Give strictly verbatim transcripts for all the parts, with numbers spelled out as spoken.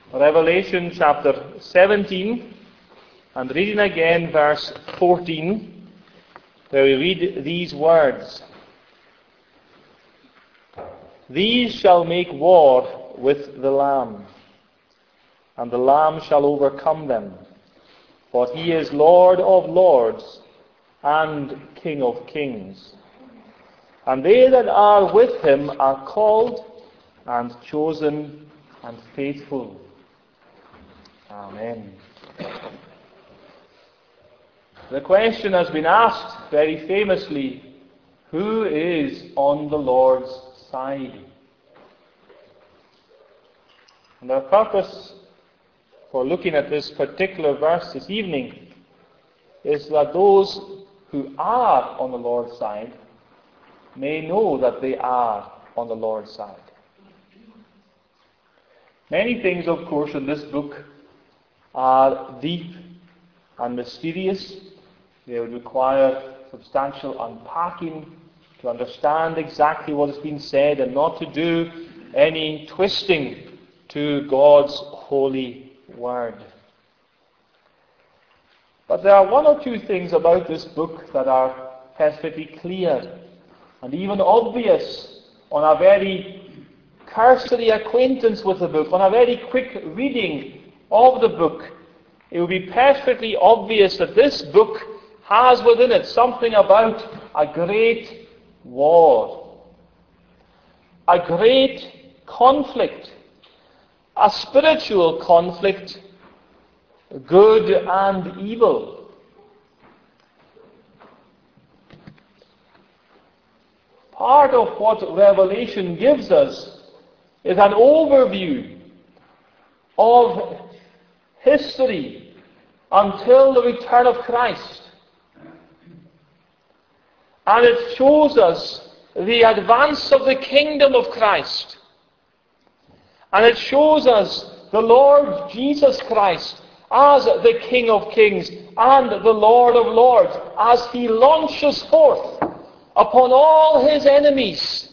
Revelation chapter seventeen, and reading again verse fourteen, where we read these words. These shall make war with the Lamb, and the Lamb shall overcome them, for he is Lord of lords and King of kings. And they that are with him are called and chosen and faithful. Amen. The question has been asked very famously, who is on the Lord's side? And our purpose for looking at this particular verse this evening is that those who are on the Lord's side may know that they are on the Lord's side. Many things, of course, in this book are deep and mysterious. They would require substantial unpacking to understand exactly what has been said and not to do any twisting to God's holy word. But there are one or two things about this book that are perfectly clear and even obvious on a very cursory acquaintance with the book, on a very quick reading of the book. It will be perfectly obvious that this book has within it something about a great war, a great conflict, a spiritual conflict, good and evil. Part of what Revelation gives us is an overview of history until the return of Christ. And it shows us the advance of the kingdom of Christ. And it shows us the Lord Jesus Christ as the King of Kings and the Lord of Lords as he launches forth upon all his enemies.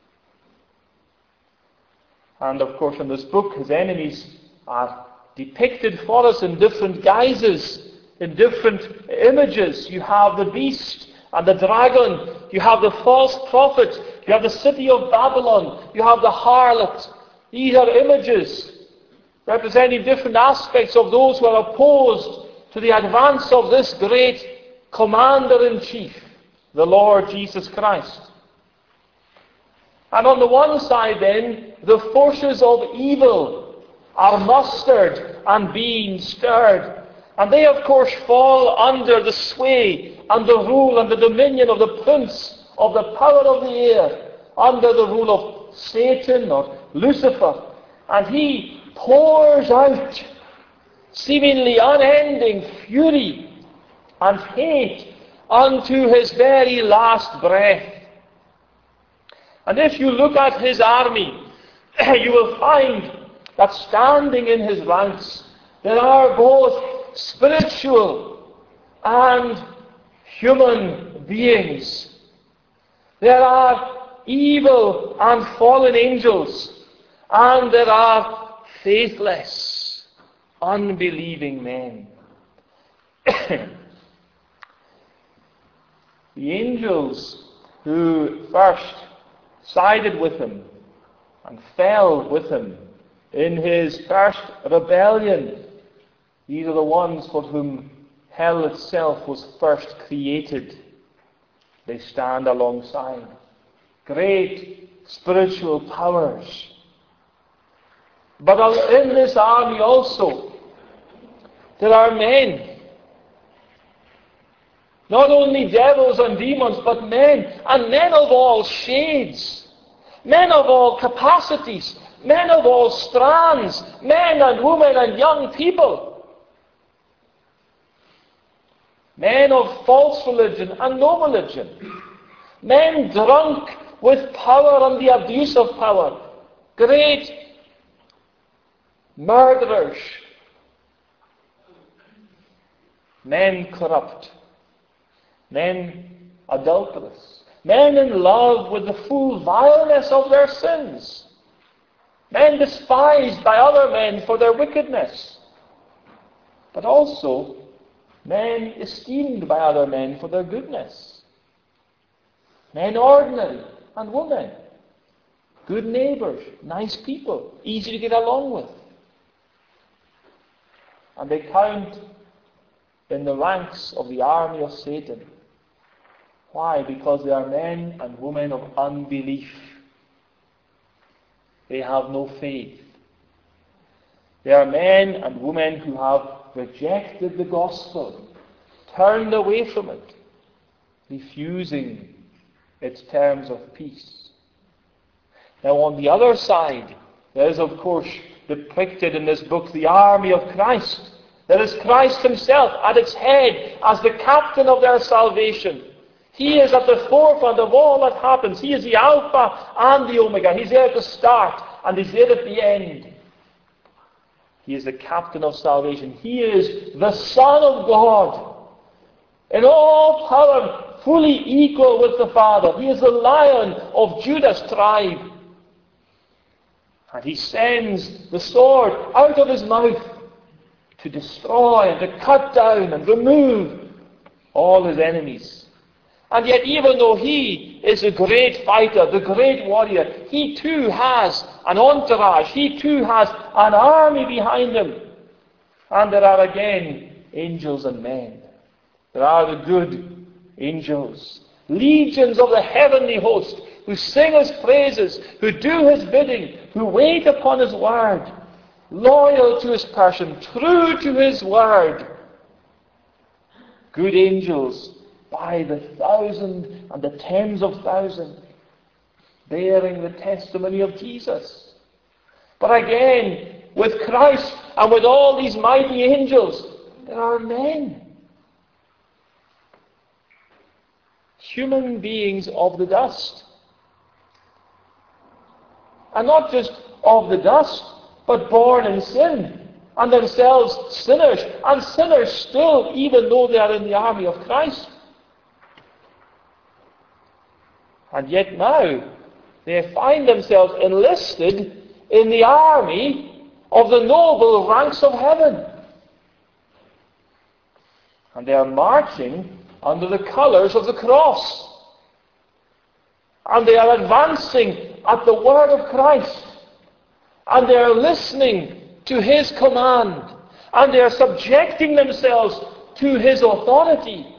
And of course in this book his enemies are depicted for us in different guises, in different images. You have the beast and the dragon, you have the false prophet, you have the city of Babylon, you have the harlot. These are images representing different aspects of those who are opposed to the advance of this great commander-in-chief, the Lord Jesus Christ. And on the one side then, the forces of evil are mustered and being stirred. And they of course fall under the sway and the rule and the dominion of the prince of the power of the air, under the rule of Satan or Lucifer. And he pours out seemingly unending fury and hate unto his very last breath. And if you look at his army, you will find that standing in his ranks there are both spiritual and human beings. There are evil and fallen angels, and there are faithless, unbelieving men. The angels who first sided with him and fell with him in his first rebellion, these are the ones for whom hell itself was first created. They stand alongside great spiritual powers. But in this army also, there are men. Not only devils and demons, but men, and men of all shades, men of all capacities, men of all strands, men and women and young people, men of false religion and no religion, men drunk with power and the abuse of power, great murderers, men corrupt, men adulterous, men in love with the full vileness of their sins. Men despised by other men for their wickedness. But also men esteemed by other men for their goodness. Men ordinary and women. Good neighbours, nice people, easy to get along with. And they count in the ranks of the army of Satan. Why? Because they are men and women of unbelief. They have no faith. They are men and women who have rejected the gospel, turned away from it, refusing its terms of peace. Now on the other side, there is of course depicted in this book the army of Christ. There is Christ himself at its head as the captain of their salvation. He is at the forefront of all that happens. He is the Alpha and the Omega. He's there at the start and he's there at the end. He is the captain of salvation. He is the Son of God. In all power, fully equal with the Father. He is the Lion of Judah's tribe. And he sends the sword out of his mouth to destroy and to cut down and remove all his enemies. And yet even though he is a great fighter, the great warrior, he too has an entourage. He too has an army behind him. And there are again angels and men. There are the good angels. Legions of the heavenly host who sing his praises, who do his bidding, who wait upon his word, loyal to his person, true to his word. Good angels by the thousand and the tens of thousands, bearing the testimony of Jesus. But again, with Christ and with all these mighty angels, there are men. Human beings of the dust. And not just of the dust, but born in sin, and themselves sinners, and sinners still, even though they are in the army of Christ. And yet now, they find themselves enlisted in the army of the noble ranks of heaven. And they are marching under the colours of the cross. And they are advancing at the word of Christ. And they are listening to his command. And they are subjecting themselves to his authority.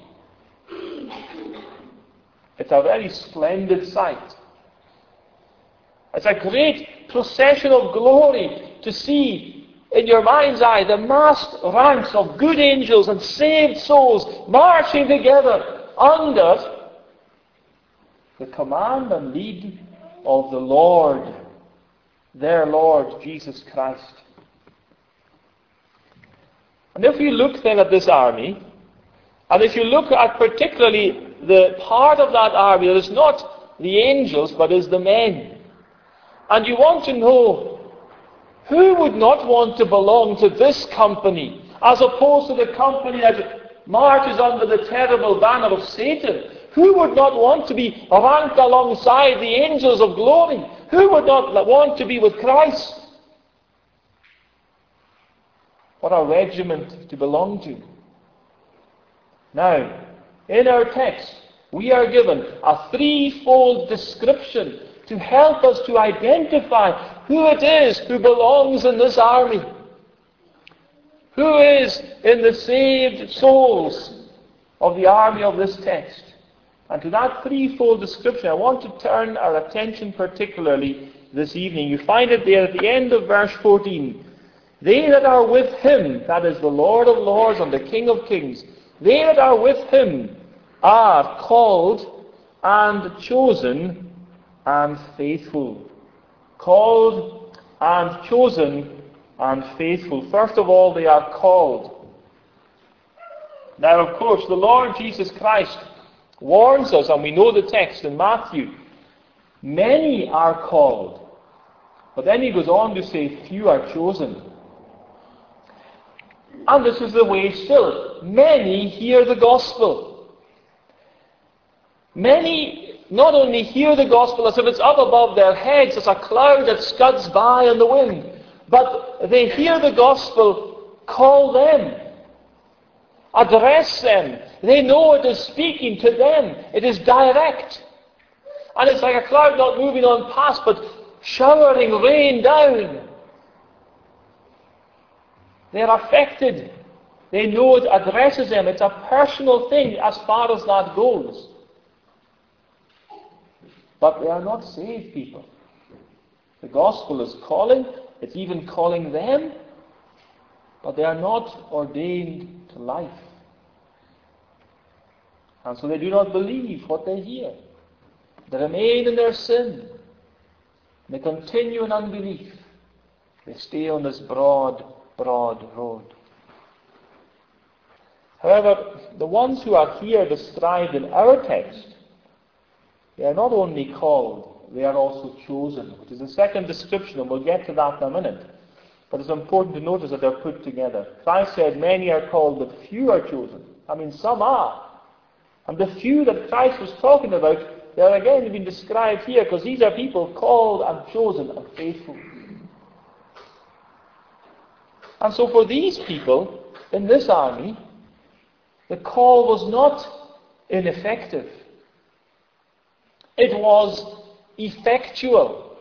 It's a very splendid sight. It's a great procession of glory to see in your mind's eye the massed ranks of good angels and saved souls marching together under the command and lead of the Lord, their Lord Jesus Christ. And if you look then at this army, and if you look at particularly the part of that army that is not the angels but is the men, and you want to know who would not want to belong to this company as opposed to the company that marches under the terrible banner of Satan, who would not want to be ranked alongside the angels of glory? Who would not want to be with Christ? What a regiment to belong to. Now, in our text, we are given a threefold description to help us to identify who it is who belongs in this army. Who is in the saved souls of the army of this text. And to that threefold description, I want to turn our attention particularly this evening. You find it there at the end of verse fourteen. They that are with him, that is the Lord of lords and the King of kings, they that are with him are called and chosen and faithful. Called and chosen and faithful. First of all, they are called. Now, of course, the Lord Jesus Christ warns us, and we know the text in Matthew, many are called. But then he goes on to say, few are chosen. And this is the way still. Many hear the gospel. Many not only hear the gospel as if it's up above their heads, as a cloud that scuds by on the wind, but they hear the gospel call them, address them. They know it is speaking to them. It is direct. And it's like a cloud not moving on past, but showering rain down. They are affected. They know it addresses them. It's a personal thing as far as that goes. But they are not saved people. The gospel is calling. It's even calling them. But they are not ordained to life. And so they do not believe what they hear. They remain in their sin. They continue in unbelief. They stay on this broad, broad road. However, the ones who are here described in our text, they are not only called, they are also chosen, which is the second description, and we'll get to that in a minute. But it's important to notice that they're put together. Christ said, many are called, but few are chosen. I mean, some are. And the few that Christ was talking about, they are again being described here, because these are people called and chosen and faithful. And so for these people, in this army, the call was not ineffective. It was effectual.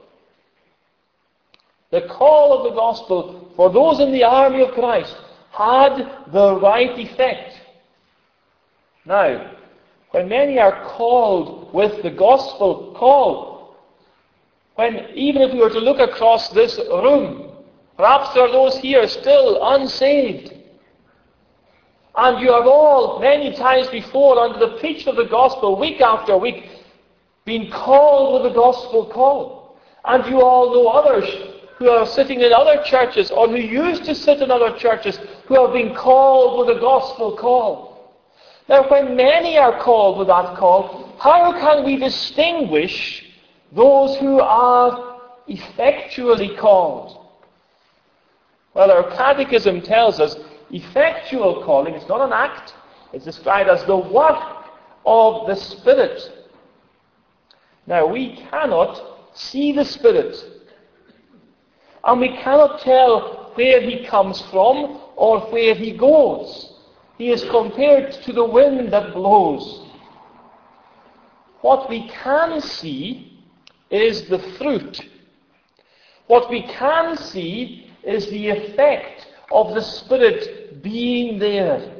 The call of the gospel for those in the army of Christ had the right effect. Now, when many are called with the gospel call, when even if we were to look across this room, perhaps there are those here still unsaved, and you have all, many times before, under the preaching of the gospel, week after week, been called with the gospel call. And you all know others who are sitting in other churches, or who used to sit in other churches, who have been called with the gospel call. Now, when many are called with that call, how can we distinguish those who are effectually called? Well, our catechism tells us effectual calling is not an act. It's described as the work of the Spirit. Now, we cannot see the Spirit. And we cannot tell where He comes from or where He goes. He is compared to the wind that blows. What we can see is the fruit. What we can see is the effect of the Spirit being there.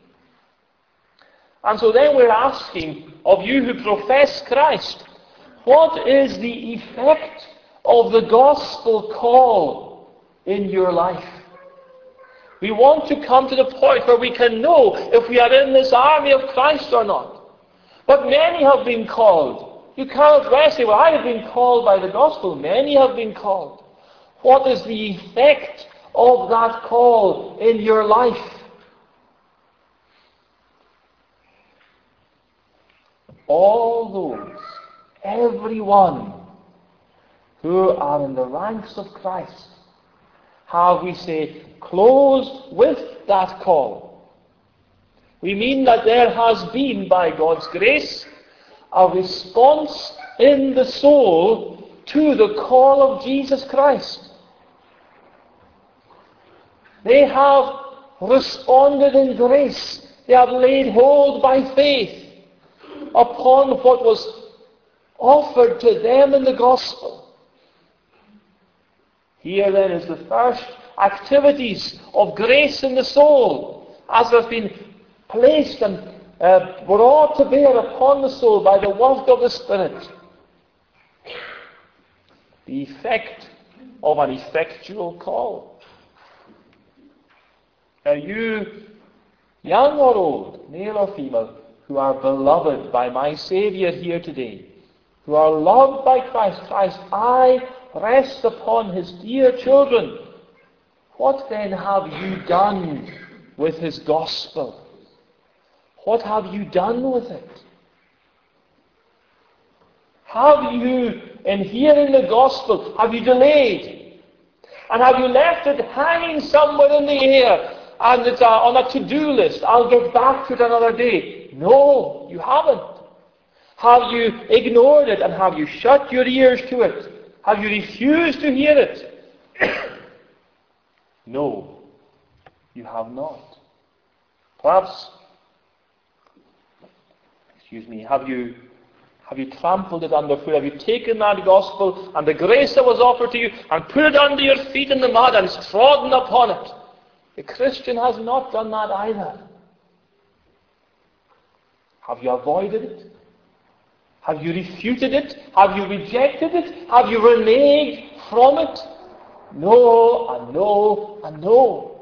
And so then we're asking of you who profess Christ, what is the effect of the gospel call in your life? We want to come to the point where we can know if we are in this army of Christ or not. But many have been called. You cannot rest say, well, I have been called by the gospel. Many have been called. What is the effect of that call in your life? All those, everyone who are in the ranks of Christ have, we say, closed with that call. We mean that there has been, by God's grace, a response in the soul to the call of Jesus Christ. They have responded in grace. They have laid hold by faith upon what was offered to them in the gospel. Here then is the first activities of grace in the soul, as have been placed and uh, brought to bear upon the soul by the work of the Spirit. The effect of an effectual call. Are you, young or old, male or female, who are beloved by my Saviour here today, who are loved by Christ, Christ, I rest upon His dear children. What then have you done with His gospel? What have you done with it? Have you, in hearing the gospel, have you delayed? And have you left it hanging somewhere in the air, and it's on a to-do list? I'll get back to it another day. No, you haven't. Have you ignored it and have you shut your ears to it? Have you refused to hear it? No, you have not. Perhaps, excuse me, have you have you trampled it underfoot? Have you taken that gospel and the grace that was offered to you and put it under your feet in the mud and trodden upon it? The Christian has not done that either. Have you avoided it? Have you refuted it? Have you rejected it? Have you reneged from it? No, and no, and no.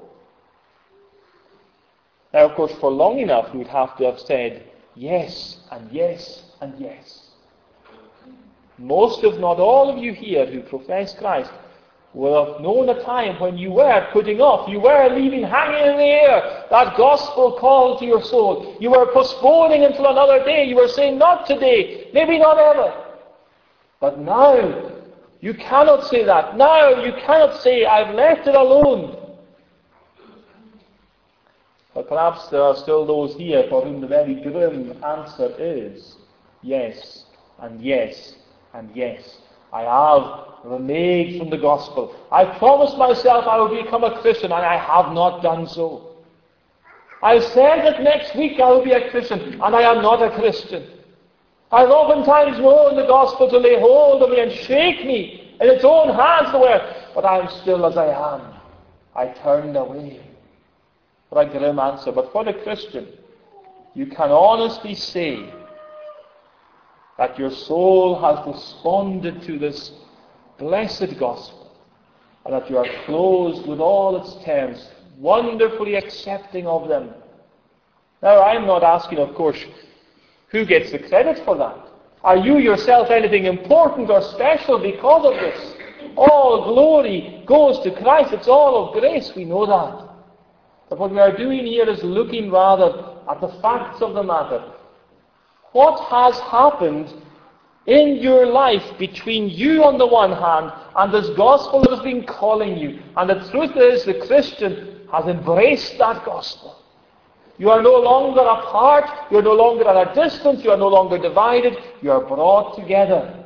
Now, of course, for long enough, we would have to have said yes, and yes, and yes. Most, if not all of you here who profess Christ will have known a time when you were putting off, you were leaving hanging in the air that gospel call to your soul. You were postponing until another day. You were saying, not today, maybe not ever. But now, you cannot say that. Now, you cannot say, I've left it alone. But perhaps there are still those here for whom the very grim answer is yes, and yes, and yes. I have reneged from the gospel. I promised myself I would become a Christian, and I have not done so. I said that next week I will be a Christian, and I am not a Christian. I've oftentimes known the gospel to lay hold of me and shake me in its own hands to wear, but I am still as I am. I turned away. What a grim answer. But for the Christian, you can honestly say that your soul has responded to this blessed gospel, and that you are closed with all its terms, wonderfully accepting of them. Now, I'm not asking, of course, who gets the credit for that? Are you yourself anything important or special because of this? All glory goes to Christ. It's all of grace. We know that. But what we are doing here is looking rather at the facts of the matter. What has happened in your life between you on the one hand and this gospel that has been calling you? And the truth is, the Christian has embraced that gospel. You are no longer apart, you are no longer at a distance, you are no longer divided, you are brought together.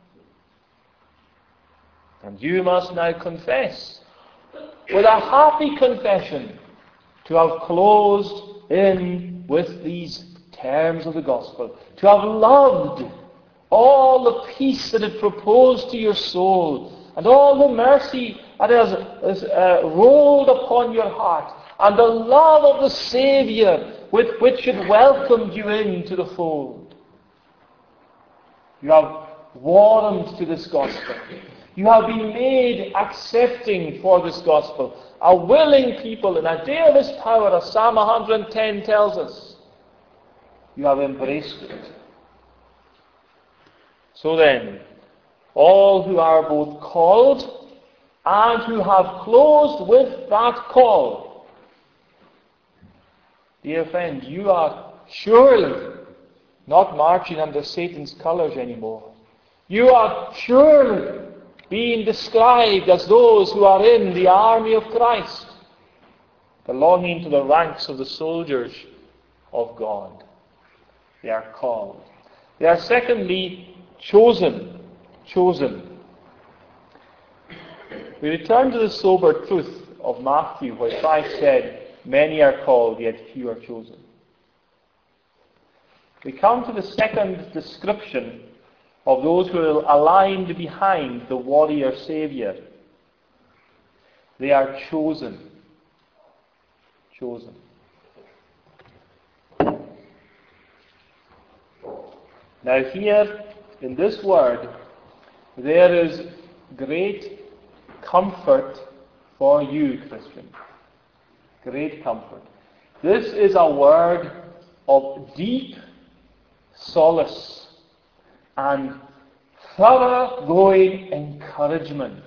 And you must now confess, with a happy confession, to have closed in with these terms of the gospel, to have loved all the peace that it proposed to your soul, and all the mercy that has, has uh, rolled upon your heart, and the love of the Saviour with which it welcomed you into the fold. You have warmed to this gospel. You have been made accepting for this gospel, a willing people in a day of His power, as Psalm one hundred ten tells us. You have embraced it. So then, all who are both called and who have closed with that call, dear friend, you are surely not marching under Satan's colours anymore. You are surely being described as those who are in the army of Christ, belonging to the ranks of the soldiers of God. They are called. They are secondly chosen. Chosen. We return to the sober truth of Matthew, where Christ said, many are called, yet few are chosen. We come to the second description of those who are aligned behind the warrior Saviour. They are chosen. Chosen. Now here, in this word, there is great comfort for you, Christian. Great comfort. This is a word of deep solace and thoroughgoing encouragement.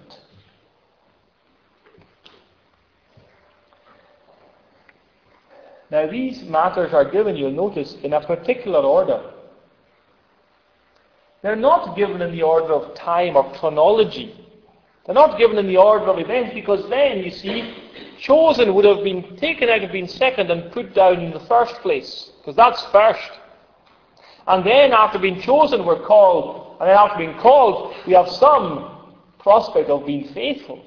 Now these matters are given, you'll notice, in a particular order. They're not given in the order of time or chronology. They're not given in the order of events, because then, you see, chosen would have been taken out of being second and put down in the first place, because that's first. And then after being chosen, we're called. And then after being called, we have some prospect of being faithful.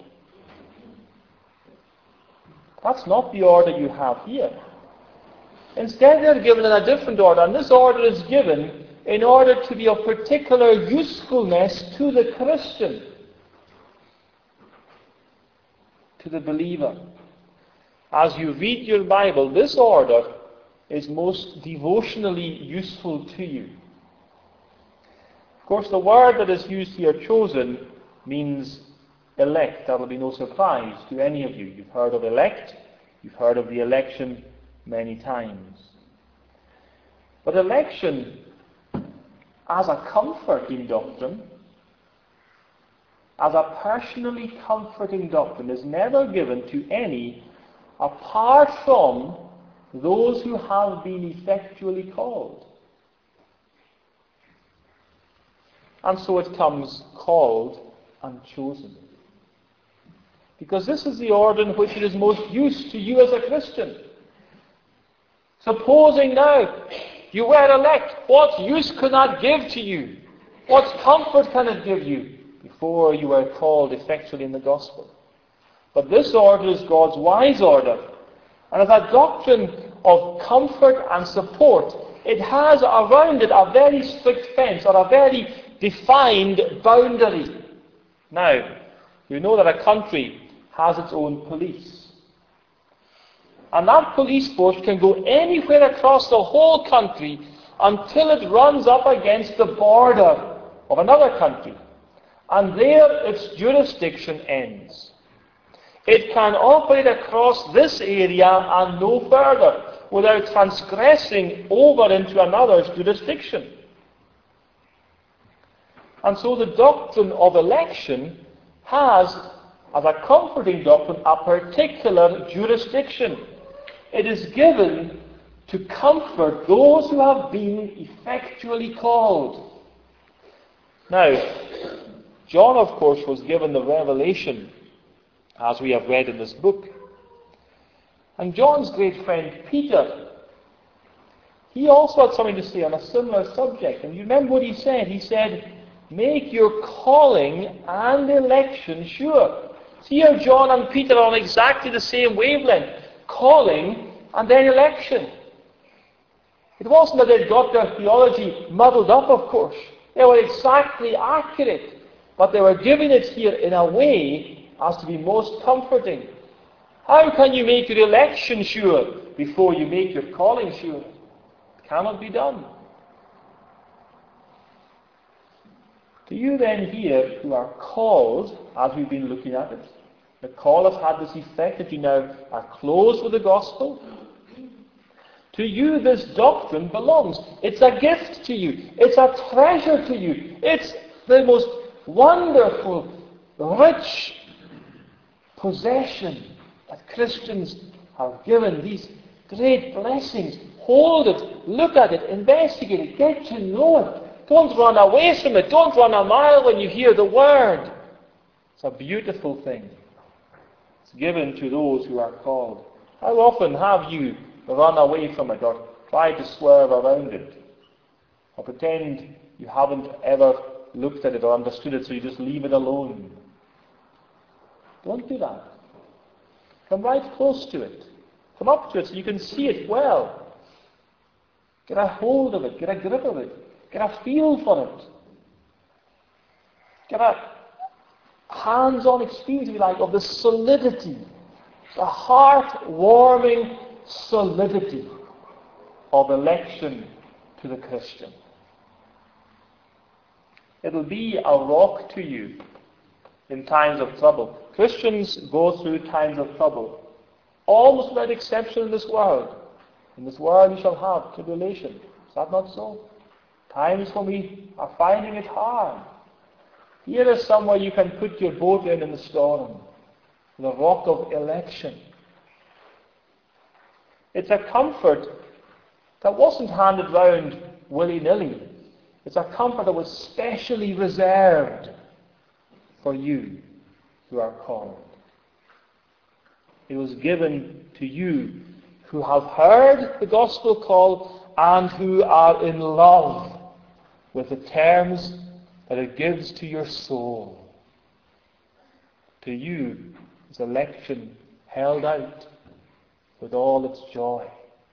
That's not the order you have here. Instead, they're given in a different order. And this order is given in order to be of particular usefulness to the Christian, to the believer. As you read your Bible, this order is most devotionally useful to you. Of course, the word that is used here, chosen, means elect. That will be no surprise to any of you. You've heard of elect. You've heard of the election many times. But election, as a comforting doctrine, as a personally comforting doctrine, is never given to any apart from those who have been effectually called. And so it comes called and chosen. Because this is the order in which it is most used to you as a Christian. Supposing now you were elect, what use could that give to you? What comfort can it give you before you were called effectually in the gospel? But this order is God's wise order. And as a doctrine of comfort and support, it has around it a very strict fence, or a very defined boundary. Now, you know that a country has its own police. And that police force can go anywhere across the whole country until it runs up against the border of another country. And there its jurisdiction ends. It can operate across this area and no further without transgressing over into another's jurisdiction. And so the doctrine of election has, as a comforting doctrine, a particular jurisdiction. It is given to comfort those who have been effectually called. Now, John, of course, was given the revelation, as we have read in this book. And John's great friend Peter, he also had something to say on a similar subject. And you remember what he said? He said, make your calling and election sure. Here John and Peter are on exactly the same wavelength. Calling and then election. It wasn't that they'd got their theology muddled up, of course. They were exactly accurate. But they were giving it here in a way as to be most comforting. How can you make your election sure before you make your calling sure? It cannot be done. Do you then here, who are called, as we've been looking at it, the call has had this effect that you now are close with the gospel? To you this doctrine belongs. It's a gift to you. It's a treasure to you. It's the most wonderful, rich possession that Christians have given. These great blessings. Hold it, look at it, investigate it, get to know it. Don't run away from it. Don't run a mile when you hear the word. It's a beautiful thing. It's given to those who are called. How often have you run away from it, or tried to swerve around it, or pretend you haven't ever looked at it or understood it, so you just leave it alone? Don't do that. Come right close to it. Come up to it so you can see it well. Get a hold of it. Get a grip of it. Get a feel for it. Get a hands-on experience, if you like, of the solidity, the heart-warming solidity of election to the Christian. It'll be a rock to you in times of trouble. Christians go through times of trouble, almost without exception in this world. In this world you shall have tribulation. Is that not so? Times when we are finding it hard. Here is somewhere you can put your boat in in the storm. The rock of election. It's a comfort that wasn't handed round willy-nilly. It's a comfort that was specially reserved for you who are called. It was given to you who have heard the gospel call and who are in love with the terms that it gives to your soul. To you is election held out with all its joy.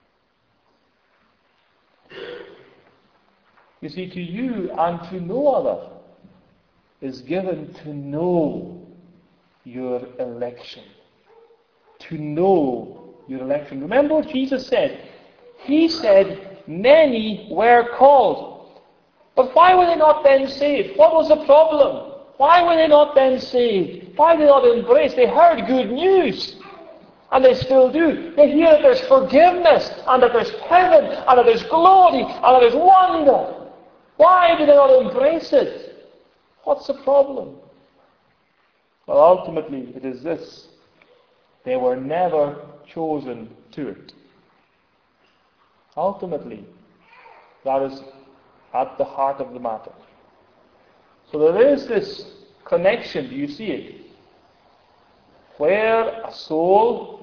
You see, to you and to no other is given to know your election. To know your election. Remember what Jesus said? He said, many were called. But why were they not then saved? What was the problem? Why were they not then saved? Why did they not embrace? They heard good news. And they still do. They hear that there's forgiveness, and that there's heaven, and that there's glory, and that there's wonder. Why do they not embrace it? What's the problem? Well, ultimately, it is this. They were never chosen to it. Ultimately, that is at the heart of the matter. So there is this connection, do you see it? Where a soul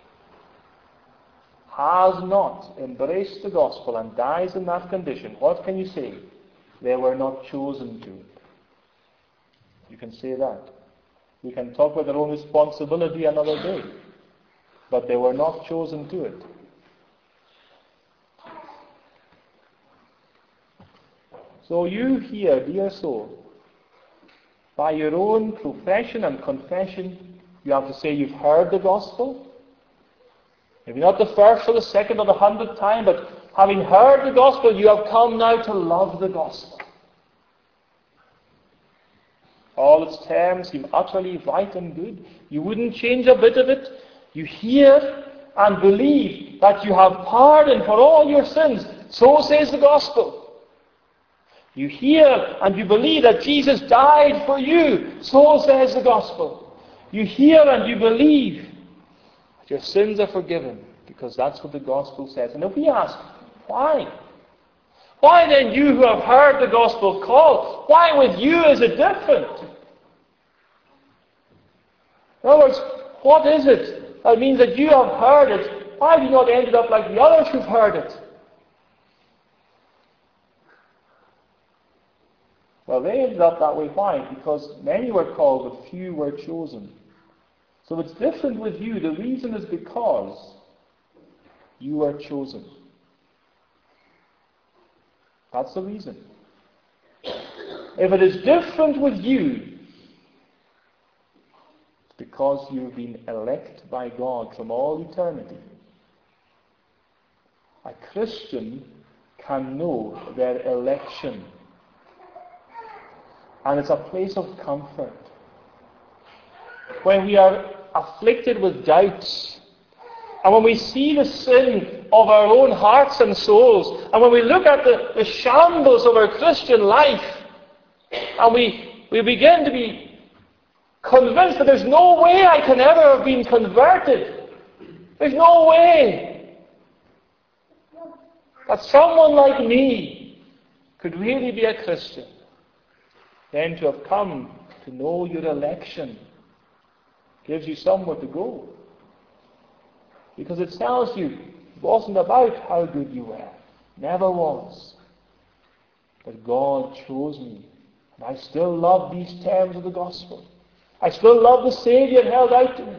has not embraced the gospel and dies in that condition, what can you say? They were not chosen to it. You can say that. We can talk about their own responsibility another day. But they were not chosen to it. So you here, dear soul, by your own profession and confession, you have to say you've heard the gospel. Maybe not the first or the second or the hundredth time, but having heard the gospel, you have come now to love the gospel. All its terms seem utterly right and good. You wouldn't change a bit of it. You hear and believe that you have pardon for all your sins. So says the gospel. You hear and you believe that Jesus died for you. So says the gospel. You hear and you believe that your sins are forgiven, because that's what the gospel says. And if we ask, why? Why then, you who have heard the gospel called, why with you is it different? In other words, what is it that means that you have heard it? Why have you not ended up like the others who've heard it? Well, they ended up that way. Why? Because many were called, but few were chosen. So it's different with you. The reason is because you were chosen. That's the reason. If it is different with you, it's because you've been elected by God from all eternity. A Christian can know their election. And it's a place of comfort. When we are afflicted with doubts, and when we see the sin of our own hearts and souls, and when we look at the, the shambles of our Christian life, and we, we begin to be convinced that there's no way I can ever have been converted. There's no way that someone like me could really be a Christian. Then to have come to know your election gives you somewhere to go. Because it tells you it wasn't about how good you were. Never was. But God chose me. And I still love these terms of the gospel. I still love the Saviour held out to me.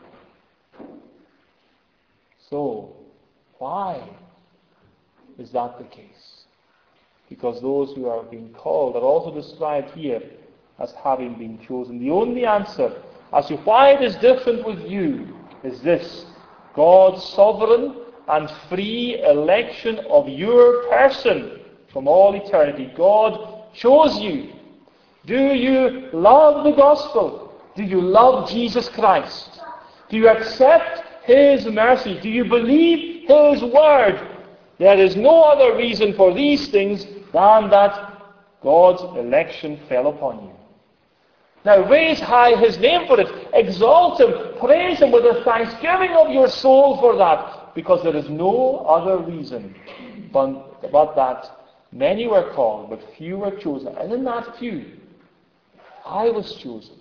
So, why is that the case? Because those who are being called are also described here as having been chosen. The only answer as to why it is different with you is this: God's sovereign and free election of your person from all eternity. God chose you. Do you love the gospel? Do you love Jesus Christ? Do you accept His mercy? Do you believe His word? There is no other reason for these things than that God's election fell upon you. Now raise high His name for it. Exalt Him. Praise Him with a thanksgiving of your soul for that. Because there is no other reason but, but that many were called, but few were chosen. And in that few, I was chosen.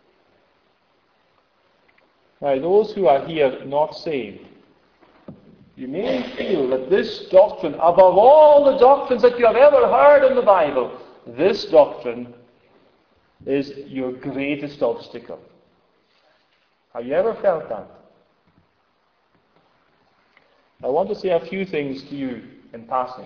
Now those who are here not saved, you may feel that this doctrine, above all the doctrines that you have ever heard in the Bible, this doctrine is your greatest obstacle. Have you ever felt that? I want to say a few things to you in passing.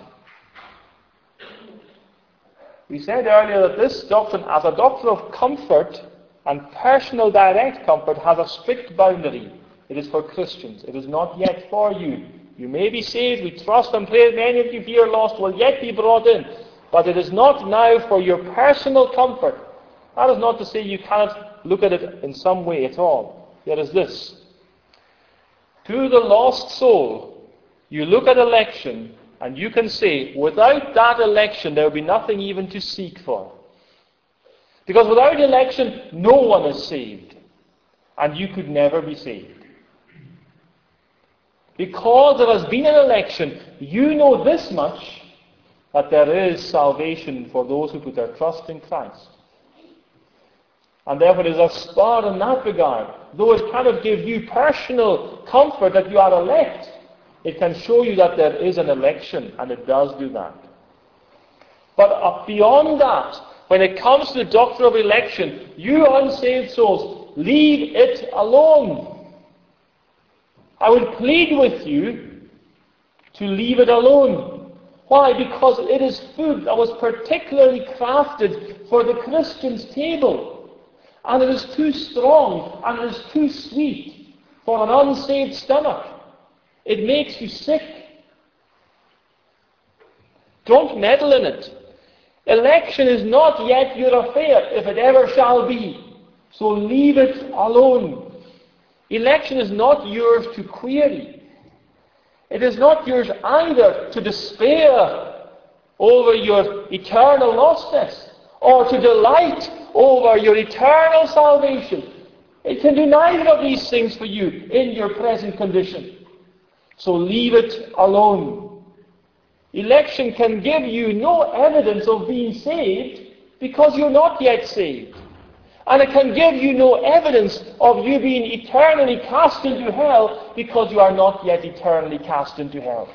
We said earlier that this doctrine, as a doctrine of comfort and personal direct comfort, has a strict boundary. It is for Christians. It is not yet for you. You may be saved. We trust and pray that many of you here lost will yet be brought in. But it is not now for your personal comfort. That is not to say you cannot look at it in some way at all. There is this. To the lost soul, you look at election and you can say, without that election there will be nothing even to seek for. Because without election, no one is saved. And you could never be saved. Because there has been an election, you know this much, that there is salvation for those who put their trust in Christ. And therefore it is a spur in that regard. Though it cannot give you personal comfort that you are elect, it can show you that there is an election, and it does do that. But uh, beyond that, when it comes to the doctrine of election, you unsaved souls, leave it alone. I would plead with you to leave it alone. Why? Because it is food that was particularly crafted for the Christian's table. And it is too strong and it is too sweet for an unsaved stomach. It makes you sick. Don't meddle in it. Election is not yet your affair, if it ever shall be. So leave it alone. Election is not yours to query. It is not yours either to despair over your eternal lostness or to delight over your eternal salvation. It can do neither of these things for you in your present condition. So leave it alone. Election can give you no evidence of being saved because you're not yet saved. And it can give you no evidence of you being eternally cast into hell because you are not yet eternally cast into hell.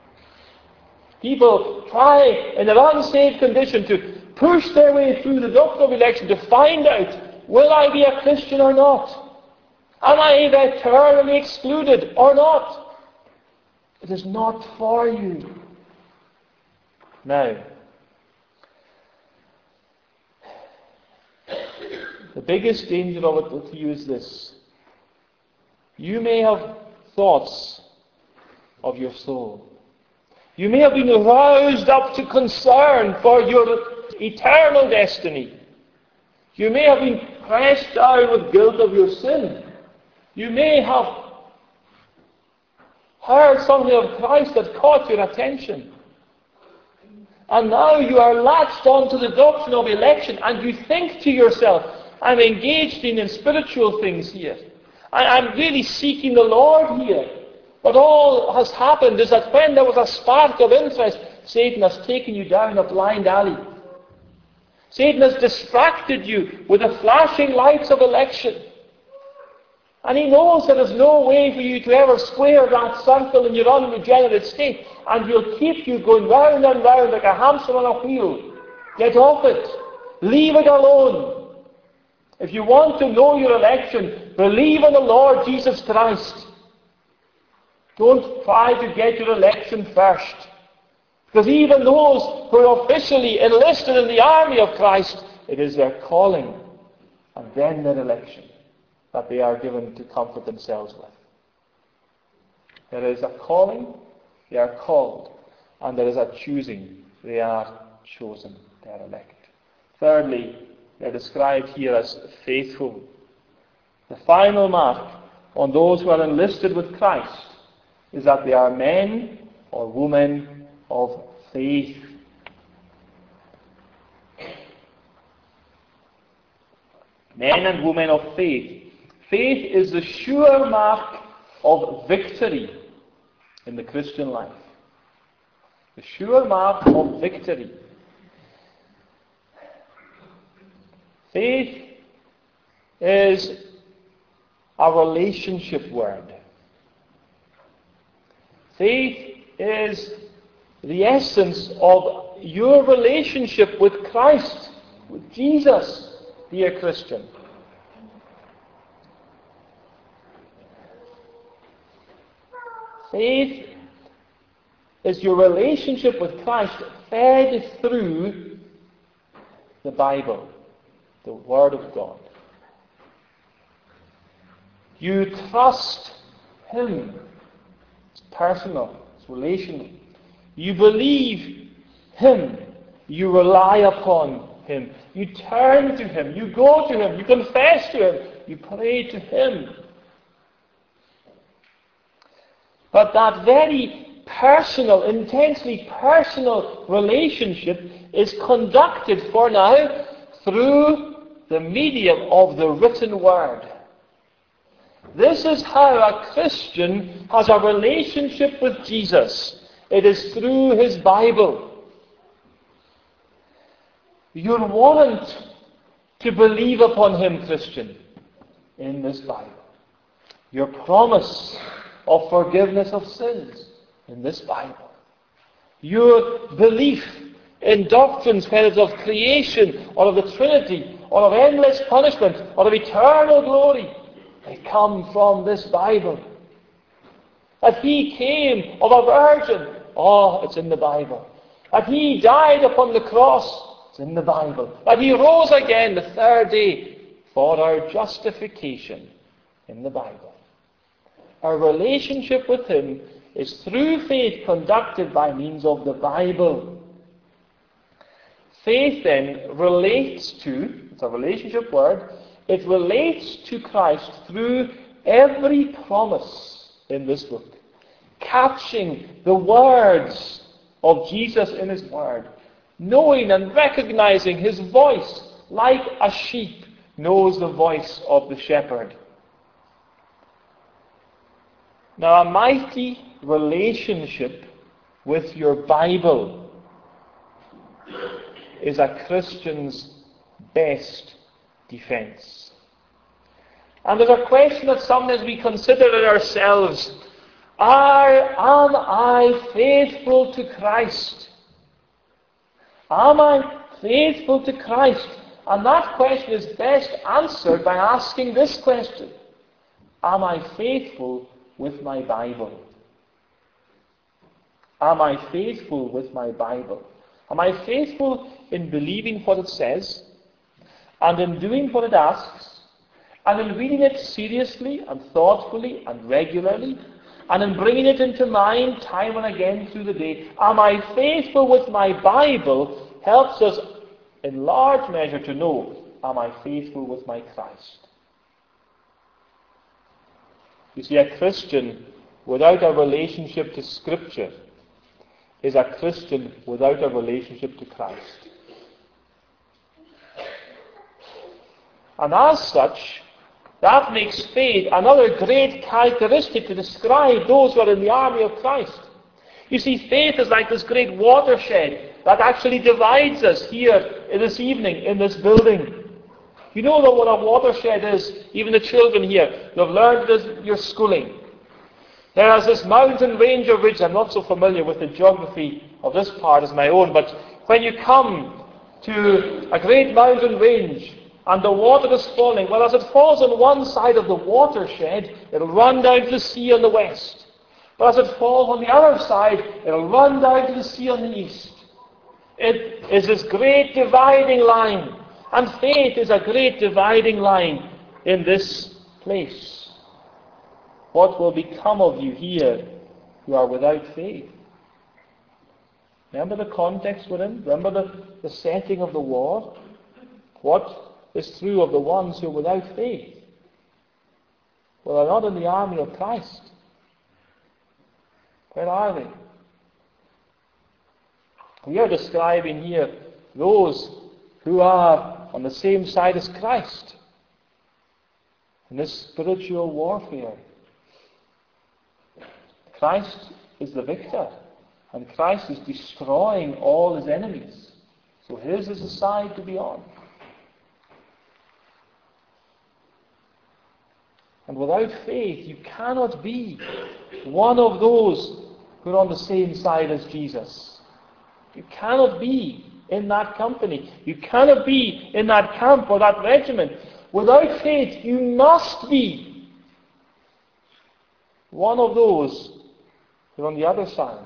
People try in their unsaved condition to push their way through the doctrine of election to find out, will I be a Christian or not? Am I eternally excluded or not? It is not for you. Now, the biggest danger of it to you is this. You may have thoughts of your soul. You may have been roused up to concern for your eternal destiny. You may have been pressed down with guilt of your sin. You may have heard something of Christ that caught your attention. And now you are latched onto the doctrine of election and you think to yourself, I'm engaged in, in spiritual things here. I, I'm really seeking the Lord here. But all has happened is that when there was a spark of interest, Satan has taken you down a blind alley. Satan has distracted you with the flashing lights of election. And he knows there is no way for you to ever square that circle in your unregenerate state. And he'll keep you going round and round like a hamster on a wheel. Get off it. Leave it alone. If you want to know your election, believe in the Lord Jesus Christ. Don't try to get your election first. Because even those who are officially enlisted in the army of Christ, it is their calling and then their election that they are given to comfort themselves with. There is a calling, they are called, and there is a choosing, they are chosen, they are elect. Thirdly, they are described here as faithful. The final mark on those who are enlisted with Christ is that they are men or women of faith. Men and women of faith. Faith is the sure mark of victory in the Christian life. The sure mark of victory. Faith is a relationship word. Faith is the essence of your relationship with Christ, with Jesus, dear Christian. Faith is your relationship with Christ fed through the Bible, the Word of God. You trust Him. It's personal. It's relational. You believe Him. You rely upon Him. You turn to Him. You go to Him. You confess to Him. You pray to Him. But that very personal, intensely personal relationship is conducted for now through the medium of the written Word. This is how a Christian has a relationship with Jesus. It is through his Bible. Your warrant to believe upon Him, Christian, in this Bible. Your promise of forgiveness of sins in this Bible. Your belief in doctrines, whether of creation or of the Trinity or of endless punishment or of eternal glory, they come from this Bible. That He came of a virgin, oh, it's in the Bible. That He died upon the cross, it's in the Bible. That He rose again the third day for our justification, in the Bible. Our relationship with Him is through faith conducted by means of the Bible. Faith then relates to, it's a relationship word, it relates to Christ through every promise in this book, catching the words of Jesus in His Word, knowing and recognizing His voice like a sheep knows the voice of the shepherd. Now, a mighty relationship with your Bible is a Christian's best defense. And there's a question that sometimes we consider in ourselves. Are, am I faithful to Christ? Am I faithful to Christ? And that question is best answered by asking this question. Am I faithful with my Bible? Am I faithful with my Bible? Am I faithful in believing what it says, and in doing what it asks, and in reading it seriously and thoughtfully and regularly, and in bringing it into mind time and again through the day? Am I faithful with my Bible helps us in large measure to know, am I faithful with my Christ? You see, a Christian without a relationship to Scripture is a Christian without a relationship to Christ. And as such, that makes faith another great characteristic to describe those who are in the army of Christ. You see, faith is like this great watershed that actually divides us here this evening in this building. You know what a watershed is, even the children here. You've learned this your schooling. There is this mountain range of ridge. I'm not so familiar with the geography of this part as my own, but when you come to a great mountain range and the water is falling, well, as it falls on one side of the watershed, it'll run down to the sea on the west. But as it falls on the other side, it'll run down to the sea on the east. It is this great dividing line. And faith is a great dividing line in this place. What will become of you here who are without faith? Remember the context we're in? Remember the, the setting of the war? What is true of the ones who are without faith? Well, they're not in the army of Christ. Where are they? We are describing here those who are on the same side as Christ in this spiritual warfare. Christ is the victor, and Christ is destroying all his enemies. So his is the side to be on. And without faith, you cannot be one of those who are on the same side as Jesus. You cannot be in that company. You cannot be in that camp or that regiment. Without faith, you must be one of those who are on the other side,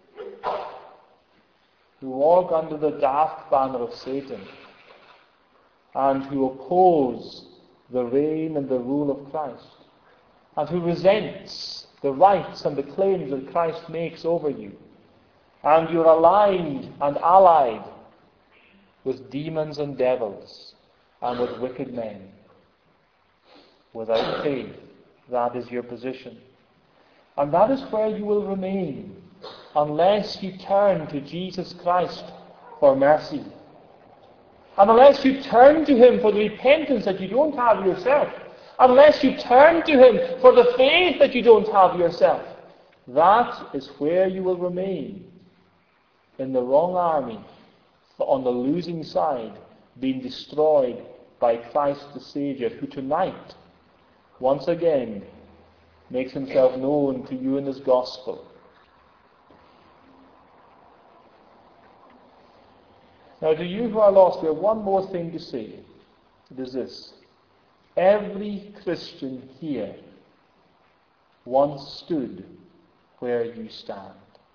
who walk under the daft banner of Satan and who oppose the reign and the rule of Christ, and who resents the rights and the claims that Christ makes over you. And you're aligned and allied with demons and devils and with wicked men. Without faith, that is your position. And that is where you will remain unless you turn to Jesus Christ for mercy. And unless you turn to Him for the repentance that you don't have yourself. Unless you turn to Him for the faith that you don't have yourself. That is where you will remain. In the wrong army, on the losing side, being destroyed by Christ the Saviour, who tonight, once again, makes Himself known to you in His gospel. Now, to you who are lost, we have one more thing to say. It is this. Every Christian here once stood where you stand.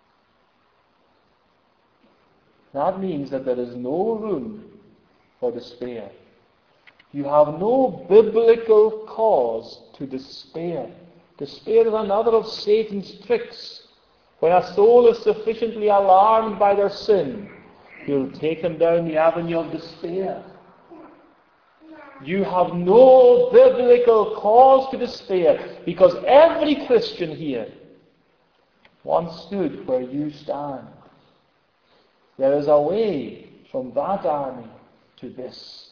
That means that there is no room for despair. You have no biblical cause to despair. Despair is another of Satan's tricks. When a soul is sufficiently alarmed by their sin, he'll take them down the avenue of despair. You have no biblical cause to despair, because every Christian here once stood where you stand. There is a way from that army to this.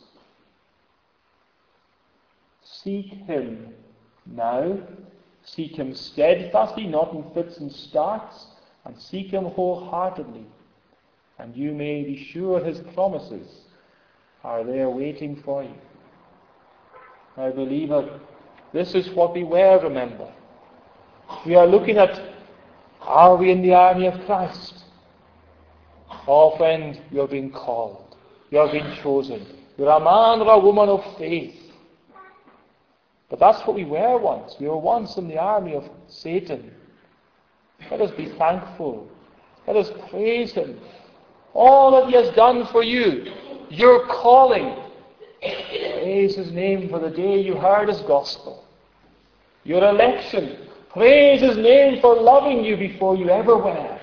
Seek Him now. Seek Him steadfastly, not in fits and starts, and seek Him wholeheartedly. And you may be sure His promises are there waiting for you. My believer, this is what we were, remember. We are looking at, are we in the army of Christ? Oh, friend, you are being called. You are being chosen. You are a man or a woman of faith. But that's what we were once. We were once in the army of Satan. Let us be thankful. Let us praise Him. All that He has done for you, your calling. Praise His name for the day you heard His gospel. Your election. Praise His name for loving you before you ever were.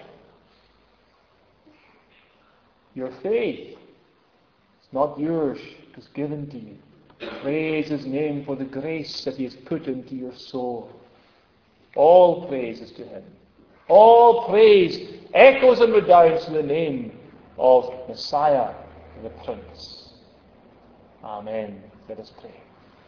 Your faith, it's not yours, it was given to you. Praise His name for the grace that He has put into your soul. All praise is to Him. All praise echoes and redounds to the name of Messiah, the Prince. Amen. Let us pray.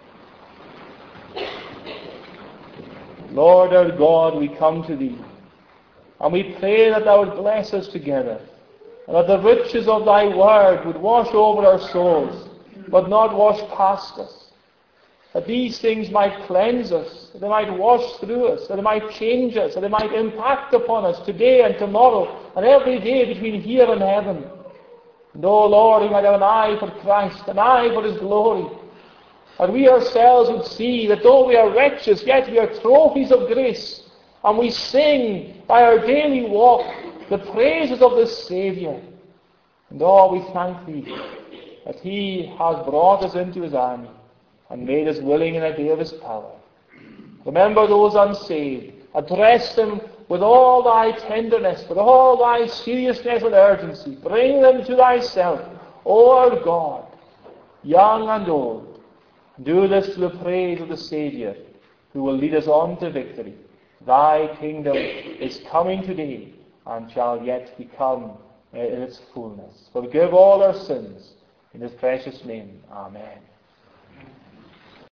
Lord our God, we come to Thee, and we pray that Thou would bless us together, and that the riches of Thy Word would wash over our souls, but not wash past us. That these things might cleanse us, that they might wash through us, that they might change us, that they might impact upon us today and tomorrow, and every day between here and heaven. And oh Lord, we might have an eye for Christ, an eye for His glory. And we ourselves would see that though we are wretches, yet we are trophies of grace. And we sing by our daily walk the praises of this Saviour. And oh, we thank Thee that He has brought us into His army and made us willing in a day of His power. Remember those unsaved. Address them with all Thy tenderness, with all Thy seriousness and urgency. Bring them to Thyself, O our God, young and old. Do this to the praise of the Saviour, who will lead us on to victory. Thy kingdom is coming today, and shall yet become in its fullness. Forgive all our sins. In His precious name, Amen.